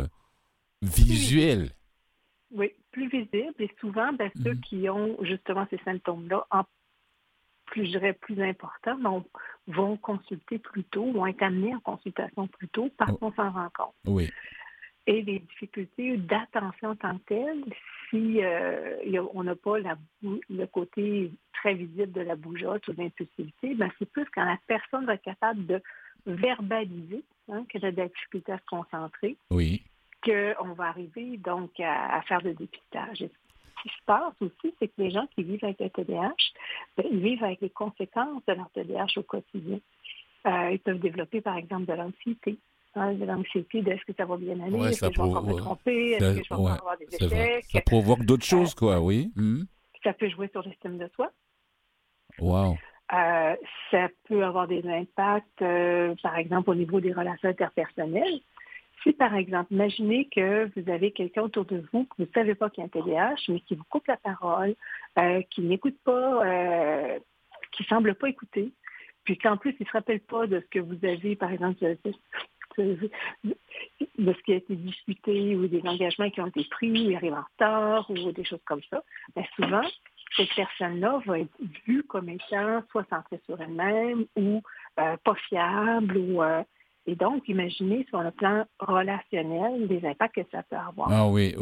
visuels. Oui, plus visible et souvent, ceux qui ont justement ces symptômes-là, plus importants, vont consulter plus tôt, vont être amenés en consultation plus tôt parce qu'on s'en rend compte. Oui. Et les difficultés d'attention en tant que telles, si on n'a pas le côté très visible de la bougeotte ou de l'impulsivité, c'est plus quand la personne va être capable de verbaliser qu'elle a de la difficulté à se concentrer. Oui. Qu'on va arriver donc à faire le dépistage. Et ce qui se passe aussi, c'est que les gens qui vivent avec le TDAH, ils vivent avec les conséquences de leur TDAH au quotidien. Ils peuvent développer, par exemple, de l'anxiété. De l'anxiété de est-ce que ça va bien aller, est-ce que je vais encore me tromper, est-ce que je vais encore avoir des échecs. Ça provoque d'autres choses, quoi, oui. Ça peut jouer sur l'estime de soi. Wow. Ça peut avoir des impacts, par exemple, au niveau des relations interpersonnelles. Si, par exemple, imaginez que vous avez quelqu'un autour de vous que vous ne savez pas qu'il a un TDAH, mais qui vous coupe la parole, qui n'écoute pas, qui ne semble pas écouter, puis qu'en plus, il ne se rappelle pas de ce que vous avez, par exemple, de ce qui a été discuté ou des engagements qui ont été pris, ou il arrive en retard ou des choses comme ça, souvent, cette personne-là va être vue comme étant soit centrée sur elle-même ou pas fiable ou... Et donc, imaginez sur le plan relationnel les impacts que ça peut avoir. Ah oui.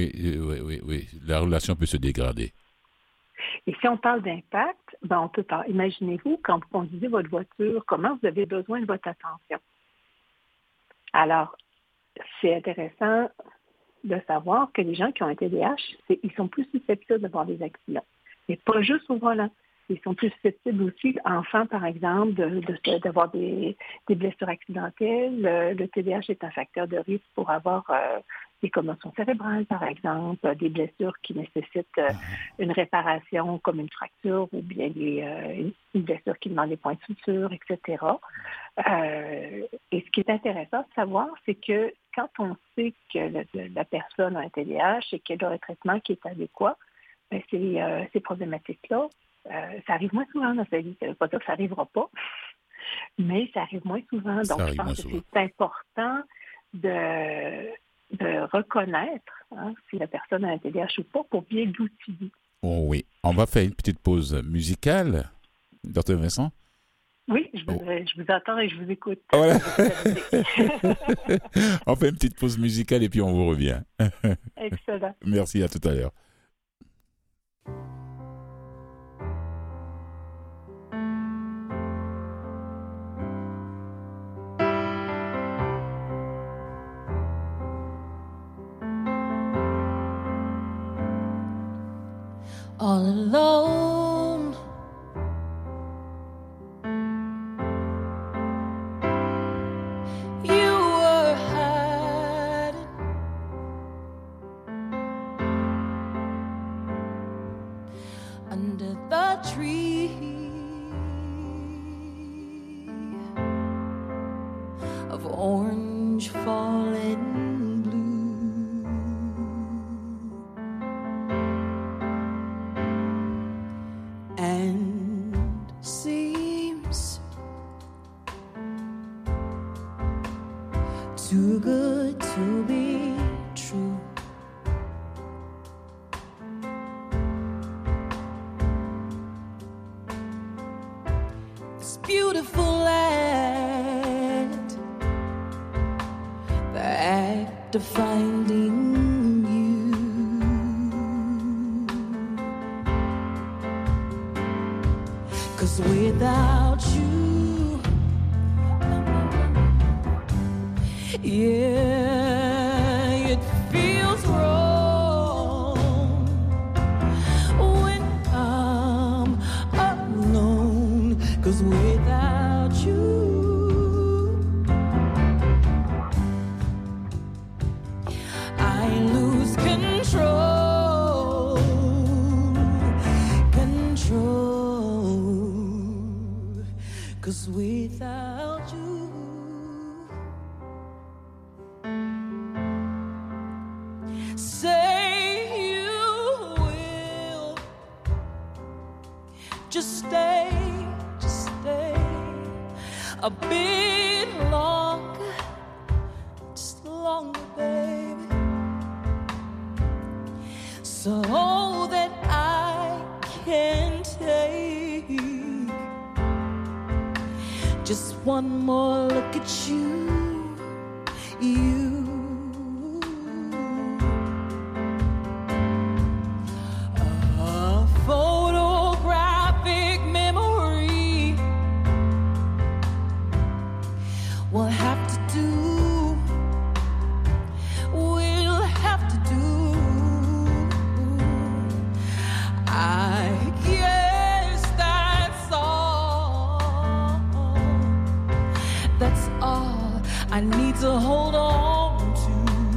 La relation peut se dégrader. Et si on parle d'impact, on peut pas. Imaginez-vous, quand vous conduisez votre voiture, comment vous avez besoin de votre attention. Alors, c'est intéressant de savoir que les gens qui ont un TDAH, ils sont plus susceptibles d'avoir des accidents. Mais pas juste au volant. Ils sont plus susceptibles aussi, enfants par exemple, d'avoir des blessures accidentelles. Le TDAH est un facteur de risque pour avoir des commotions cérébrales par exemple, des blessures qui nécessitent une réparation comme une fracture ou bien une blessure qui demande des points de suture, etc. Et ce qui est intéressant de savoir, c'est que quand on sait que la personne a un TDAH et qu'elle a un traitement qui est adéquat, ben ces problématiques-là, ça arrive moins souvent dans sa vie. Ça ne veut pas dire que ça n'arrivera pas, mais ça arrive moins souvent. Donc, je pense que c'est important de reconnaître si la personne a un TDAH ou pas pour bien l'outiller. Oh oui. On va faire une petite pause musicale, Dr Vincent. Oui, je vous attends et je vous écoute. Voilà. On fait une petite pause musicale et puis on vous revient. Excellent. Merci, à tout à l'heure. All alone, you were hiding under the tree of orange falling. Too good to be true. This beautiful land, the act of finding you, 'cause without you, yeah, it feels wrong when I'm alone, 'cause without you, I lose control, 'cause without you, just stay a bit longer, just longer, baby, so that I can take just one more look at you. I need to hold on to,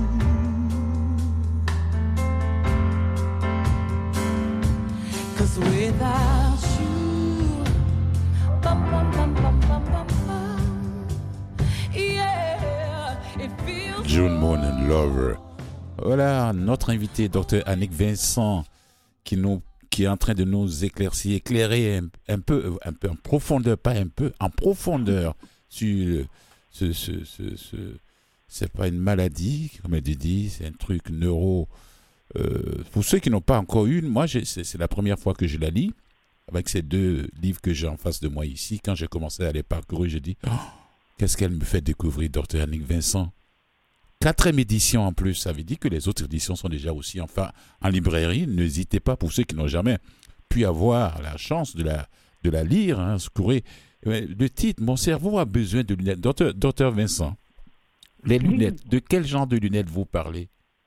'cause without you, bum, bum, bum, bum, bum, bum, bum. Yeah, it feels June Moon and Lover. Voilà notre invité, Dr Annick Vincent, qui est en train de nous éclairer un peu en profondeur, pas un peu, en profondeur sur c'est pas une maladie, comme elle dit, c'est un truc neuro. Pour ceux qui n'ont pas encore une, moi, c'est la première fois que je la lis, avec ces 2 livres que j'ai en face de moi ici. Quand j'ai commencé à les parcourir, j'ai dit, qu'est-ce qu'elle me fait découvrir, Dr Annick Vincent. 4e édition en plus, ça veut dire que les autres éditions sont déjà aussi en librairie. N'hésitez pas, pour ceux qui n'ont jamais pu avoir la chance de la lire, secourir. Le titre, Mon cerveau a besoin de lunettes. Docteur Vincent, les lunettes, de quel genre de lunettes vous parlez?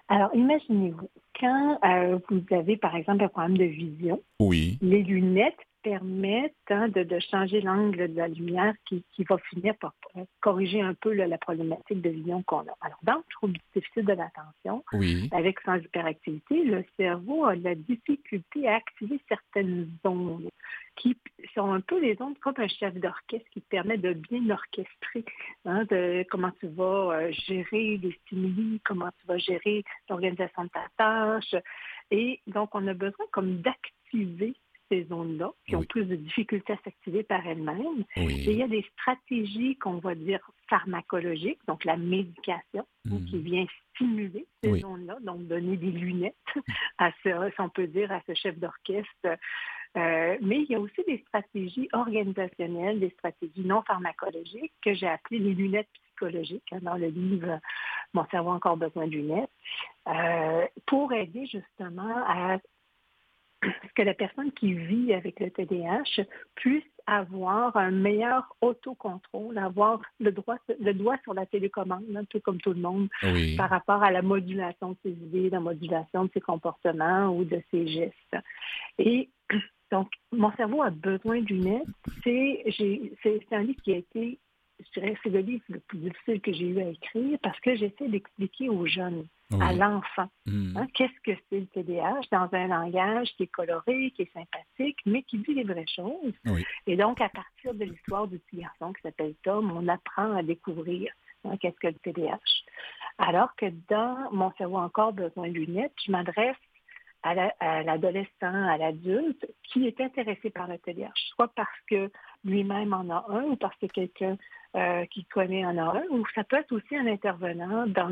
Alors, imaginez-vous, quand vous avez, par exemple, un problème de vision, les lunettes permettent de changer l'angle de la lumière qui va finir par corriger un peu la problématique de vision qu'on a. Alors, dans le trouble du déficit de l'attention, avec sans hyperactivité, le cerveau a de la difficulté à activer certaines ondes qui sont un peu les ondes comme un chef d'orchestre qui permet de bien orchestrer de comment tu vas gérer les stimuli, comment tu vas gérer l'organisation de ta tâche. Et donc, on a besoin comme d'activer ces zones-là, qui ont plus de difficultés à s'activer par elles-mêmes. Et il y a des stratégies qu'on va dire pharmacologiques, donc la médication, qui vient stimuler ces zones-là, donc donner des lunettes à si on peut dire, à ce chef d'orchestre. Mais il y a aussi des stratégies organisationnelles, des stratégies non pharmacologiques que j'ai appelées les lunettes psychologiques. Dans le livre « Mon cerveau a encore besoin de lunettes », pour aider justement à que la personne qui vit avec le TDAH puisse avoir un meilleur autocontrôle, avoir le doigt sur la télécommande, un peu comme tout le monde, par rapport à la modulation de ses idées, la modulation de ses comportements ou de ses gestes. Et donc, Mon cerveau a besoin de lunettes. C'est un livre qui a été, je dirais, c'est le livre le plus difficile que j'ai eu à écrire parce que j'essaie d'expliquer aux jeunes, à l'enfant, qu'est-ce que c'est le TDAH dans un langage qui est coloré, qui est sympathique, mais qui dit les vraies choses. Et donc, à partir de l'histoire du petit garçon qui s'appelle Tom, on apprend à découvrir qu'est-ce que le TDAH. Alors que dans Mon cerveau a encore besoin de lunettes, je m'adresse à l'adolescent, à l'adulte qui est intéressé par le TDAH, soit parce que lui-même en a un ou parce que quelqu'un qui connaît en a un, ou ça peut être aussi un intervenant dans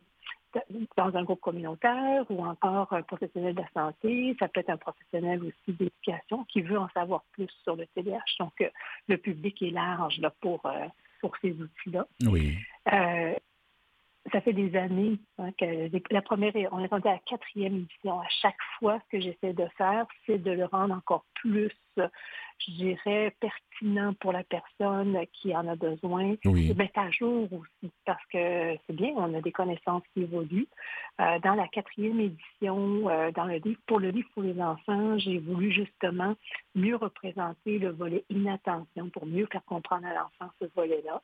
un groupe communautaire ou encore un professionnel de la santé. Ça peut être un professionnel aussi d'éducation qui veut en savoir plus sur le TDAH. Donc, le public est large là, pour ces outils-là. Ça fait des années que on est rendu à la 4e édition. À chaque fois, ce que j'essaie de faire, c'est de le rendre encore plus, je dirais, pertinent pour la personne qui en a besoin. Et mettre à jour aussi, parce que c'est bien, on a des connaissances qui évoluent. Dans la 4e édition, dans le livre pour les enfants, j'ai voulu justement mieux représenter le volet inattention pour mieux faire comprendre à l'enfant ce volet-là.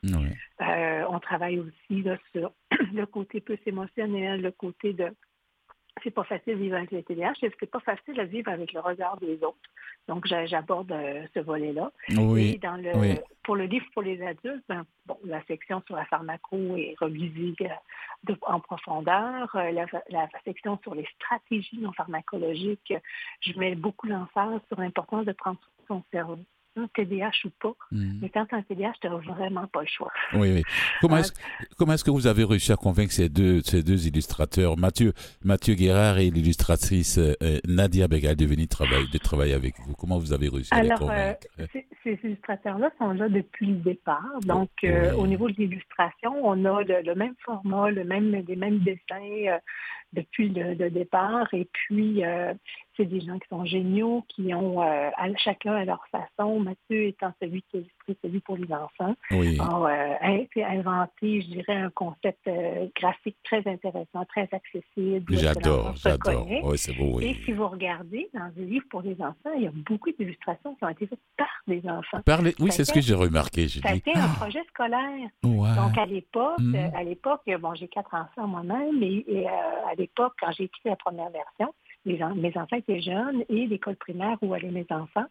On travaille aussi là, sur le côté plus émotionnel, le côté de c'est pas facile de vivre avec le TDAH, c'est pas facile de vivre avec le regard des autres. Donc, j'aborde ce volet-là. Et pour le livre pour les adultes, la section sur la pharmaco est revisée en profondeur. La section sur les stratégies non pharmacologiques, je mets beaucoup l'emphase sur l'importance de prendre soin de son cerveau. TDAH ou pas, mais quand tu as un TDAH, tu n'as vraiment pas le choix. Comment est-ce que vous avez réussi à convaincre ces deux illustrateurs, Mathieu Guérard et l'illustratrice Nadia Begal, de venir travailler avec vous? Comment vous avez réussi à les convaincre? Ces illustrateurs-là sont là depuis le départ. Donc, au niveau de l'illustration, on a le même format, les mêmes dessins depuis le départ. Et puis, c'est des gens qui sont géniaux, qui ont chacun à leur façon. Mathieu étant celui qui a illustré celui pour les enfants, ont inventé, je dirais, un concept graphique très intéressant, très accessible. J'adore. C'est beau. Et si vous regardez dans le livre pour les enfants, il y a beaucoup d'illustrations qui ont été faites par des enfants. C'est ce que j'ai remarqué. Ça a été un projet scolaire. Donc, à l'époque, j'ai 4 enfants moi-même, et à l'époque, quand j'ai écrit la première version, mes enfants étaient jeunes et l'école primaire où allaient mes enfants,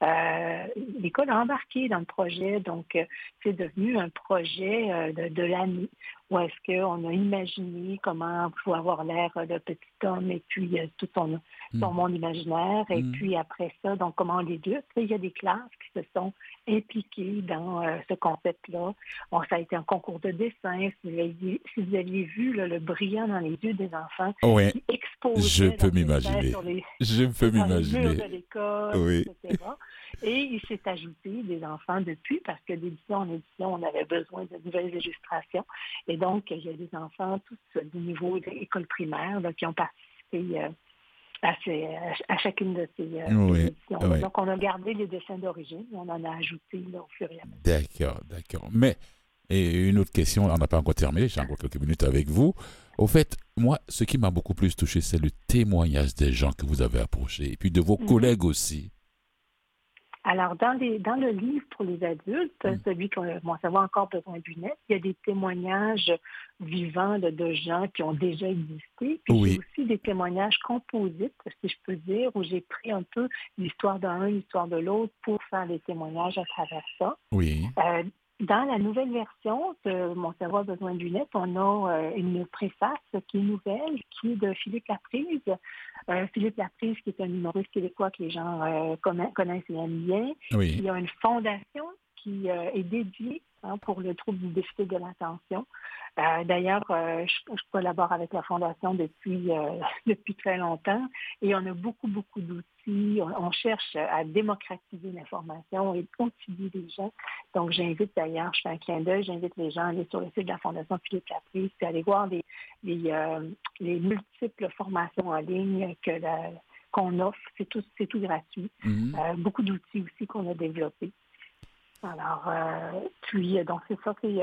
l'école a embarqué dans le projet. Donc, c'est devenu un projet de l'année où est-ce qu'on a imaginé comment pouvait avoir l'air de petit homme et puis tout son monde imaginaire. Et puis après ça, donc comment on l'éduque. Il y a des classes qui se sont impliquées dans ce concept-là. Ça a été un concours de dessin. Si vous aviez vu le brillant dans les yeux des enfants qui exposaient je peux m'imaginer. Sur les murs de l'école, etc. Et il s'est ajouté des enfants depuis, parce que d'édition en édition, on avait besoin de nouvelles illustrations. Et donc, il y a des enfants tous du niveau de l'école primaire qui ont participé à chacune de ces éditions. Donc, on a gardé les dessins d'origine, on en a ajouté au fur et à mesure. D'accord. Mais Et une autre question, on n'a pas encore terminé, j'ai encore quelques minutes avec vous. Au fait, moi, ce qui m'a beaucoup plus touché, c'est le témoignage des gens que vous avez approchés, et puis de vos collègues aussi. Alors, dans le livre pour les adultes, celui qu'on savoir encore besoin d'une aide, il y a des témoignages vivants de gens qui ont déjà existé. Puis j'ai aussi des témoignages composites, si je peux dire, où j'ai pris un peu l'histoire d'un, l'histoire de l'autre pour faire des témoignages à travers ça. Oui. Dans la nouvelle version de Mon savoir besoin d'une lettre, on a une préface qui est nouvelle, qui est de Philippe Laprise. Philippe Laprise, qui est un humoriste québécois que les gens connaissent et aiment bien. Oui. Il y a une fondation qui est dédiée pour le trouble du déficit de l'attention. D'ailleurs, je collabore avec la fondation depuis très longtemps et on a beaucoup d'outils. On cherche à démocratiser l'information et outiller les gens. Donc, j'invite d'ailleurs, je fais un clin d'œil, j'invite les gens à aller sur le site de la Fondation Philippe Laprise puis à aller voir les multiples formations en ligne qu'on offre. C'est tout gratuit. Beaucoup d'outils aussi qu'on a développés. Alors, donc c'est ça, c'est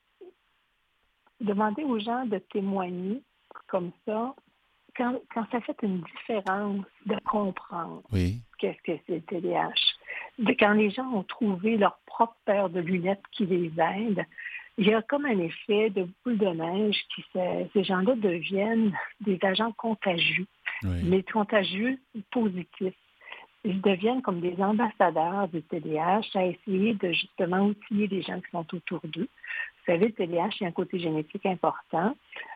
demander aux gens de témoigner comme ça, quand ça fait une différence de comprendre qu'est-ce que c'est le TDAH. Quand les gens ont trouvé leur propre paire de lunettes qui les aide, il y a comme un effet de boule de neige ces gens-là deviennent des agents contagieux, mais contagieux positifs. Ils deviennent comme des ambassadeurs du TDAH à essayer de justement outiller les gens qui sont autour d'eux. Vous savez, le TDAH, il y a un côté génétique important.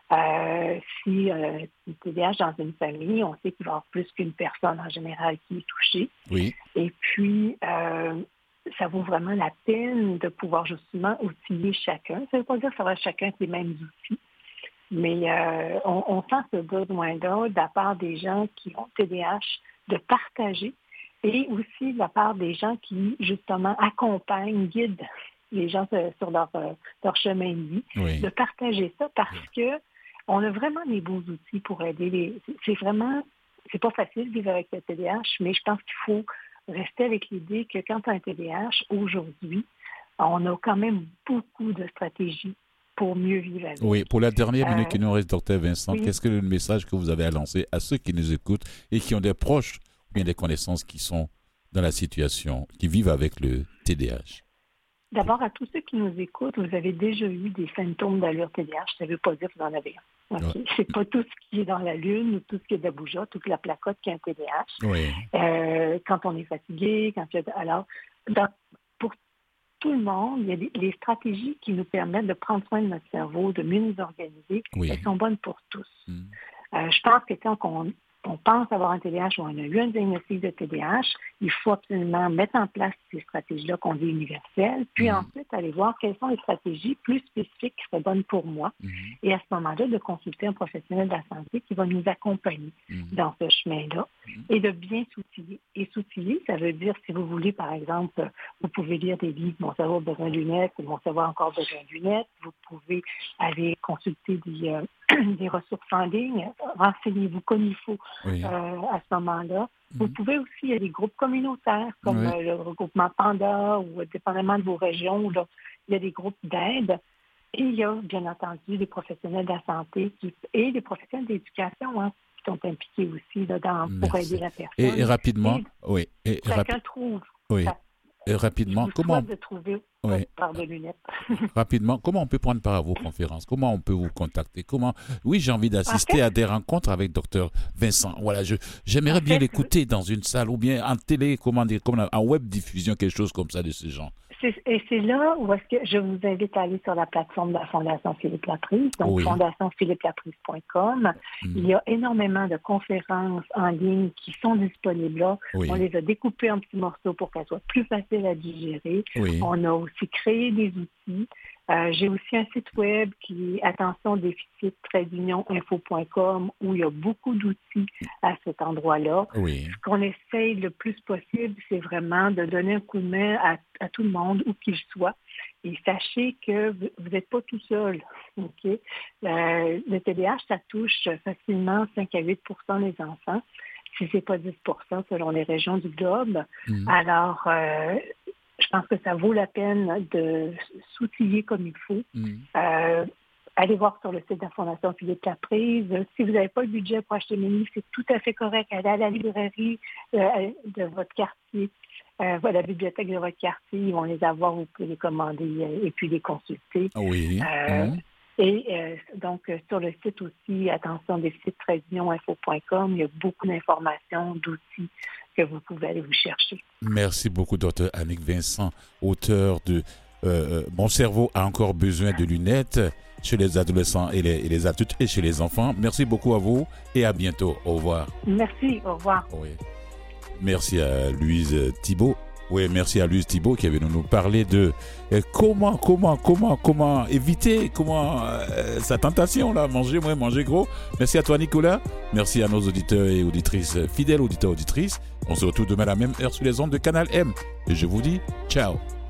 Si le TDAH dans une famille, on sait qu'il va y avoir plus qu'une personne en général qui est touchée. Oui. Et puis, ça vaut vraiment la peine de pouvoir justement outiller chacun. Ça ne veut pas dire que ça va chacun avec les mêmes outils. Mais on sent ce besoin-là de la part des gens qui ont TDAH de partager et aussi de la part des gens qui, justement, accompagnent, guident les gens sur leur chemin de vie, de partager ça parce que on a vraiment des beaux outils pour aider. C'est pas facile de vivre avec le TDAH, mais je pense qu'il faut rester avec l'idée que quand tu as un TDAH, aujourd'hui, on a quand même beaucoup de stratégies pour mieux vivre avec. Oui, pour la dernière minute qui nous reste, Dr Vincent, qu'est-ce que le message que vous avez à lancer à ceux qui nous écoutent et qui ont des proches ou bien des connaissances qui sont dans la situation, qui vivent avec le TDAH? D'abord, à tous ceux qui nous écoutent, vous avez déjà eu des symptômes d'allure TDAH. Ça ne veut pas dire que vous en avez un. Okay? C'est pas tout ce qui est dans la lune ou tout ce qui est de la bougeotte, toute la placotte qui est un TDAH. Quand on est fatigué, alors, pour tout le monde, il y a les stratégies qui nous permettent de prendre soin de notre cerveau, de mieux nous organiser. Elles sont bonnes pour tous. Je pense que quand on pense avoir un TDAH ou on a eu un diagnostic de TDAH, il faut absolument mettre en place ces stratégies-là qu'on dit universelles, puis ensuite aller voir quelles sont les stratégies plus spécifiques qui seraient bonnes pour moi, et à ce moment-là, de consulter un professionnel de la santé qui va nous accompagner dans ce chemin-là, et de bien s'outiller. Et s'outiller, ça veut dire, si vous voulez, par exemple, vous pouvez lire des livres, Mon savoir besoin de lunettes, Mon savoir encore besoin de lunettes, vous pouvez aller consulter des ressources en ligne, renseignez-vous comme il faut à ce moment-là. Vous pouvez aussi, il y a des groupes communautaires comme le regroupement Panda ou dépendamment de vos régions, là, il y a des groupes d'aide. Et il y a, bien entendu, des professionnels de la santé et des professionnels d'éducation qui sont impliqués aussi là, pour aider la personne. Et rapidement, chacun trouve. Et rapidement, comment de trouver par de lunettes. Rapidement, comment on peut prendre part à vos conférences? Comment on peut vous contacter? Oui, j'ai envie d'assister à des rencontres avec Dr Vincent. Voilà, j'aimerais bien l'écouter dans une salle ou bien en télé, en web diffusion, quelque chose comme ça de ce genre. Et c'est là où est-ce que je vous invite à aller sur la plateforme de la Fondation Philippe Laprise, donc fondationphilippelaprise.com. Il y a énormément de conférences en ligne qui sont disponibles là. On les a découpées en petits morceaux pour qu'elles soient plus faciles à digérer. On a aussi créé des outils. J'ai aussi un site web qui est attention-déficit-info.com où il y a beaucoup d'outils à cet endroit-là. Ce qu'on essaye le plus possible, c'est vraiment de donner un coup de main à tout le monde, où qu'il soit. Et sachez que vous n'êtes pas tout seul. Okay? Le TDAH, ça touche facilement 5 à 8 % des enfants, si ce n'est pas 10 % selon les régions du globe. Alors, je pense que ça vaut la peine de s'outiller comme il faut. Allez voir sur le site de la Fondation Philippe Laprise. Si vous n'avez pas le budget pour acheter mes livres, c'est tout à fait correct. Allez à la librairie de votre quartier, à la bibliothèque de votre quartier. Ils vont les avoir, vous pouvez les commander et puis les consulter. Oui. Donc, sur le site aussi, attention, des sites tradeunioninfo.com, il y a beaucoup d'informations, d'outils que vous pouvez aller vous chercher. Merci beaucoup, Dr. Annick Vincent, auteur de Mon cerveau a encore besoin de lunettes chez les adolescents et les adultes et chez les enfants. Merci beaucoup à vous et à bientôt. Au revoir. Merci, au revoir. Oui. Merci à Louise Thibault. Oui, merci à Louise Thibault qui est venue nous parler de comment éviter sa tentation là, manger moins, manger gros. Merci à toi Nicolas. Merci à nos auditeurs et auditrices, fidèles auditeurs et auditrices. On se retrouve demain à la même heure sur les ondes de Canal M. Et je vous dis ciao.